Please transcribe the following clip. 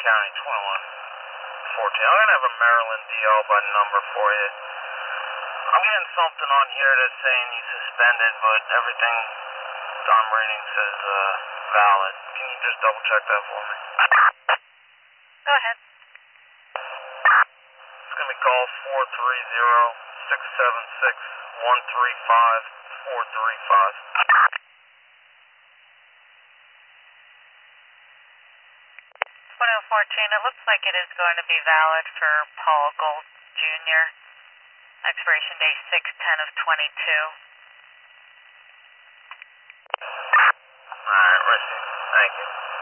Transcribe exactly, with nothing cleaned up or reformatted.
County, twenty-one fourteen. I'm gonna have a Maryland D L by number for you. I'm getting something on here that's saying you suspended, but everything I'm reading says uh, valid. Can you just double check that for me? Go ahead. It's gonna be call four three zero, six seven six, one three five, four three five. twenty-one fourteen, it looks like it is going to be valid for Paul Gold Junior Expiration date six ten of twenty-two. Alright, receive. Thank you.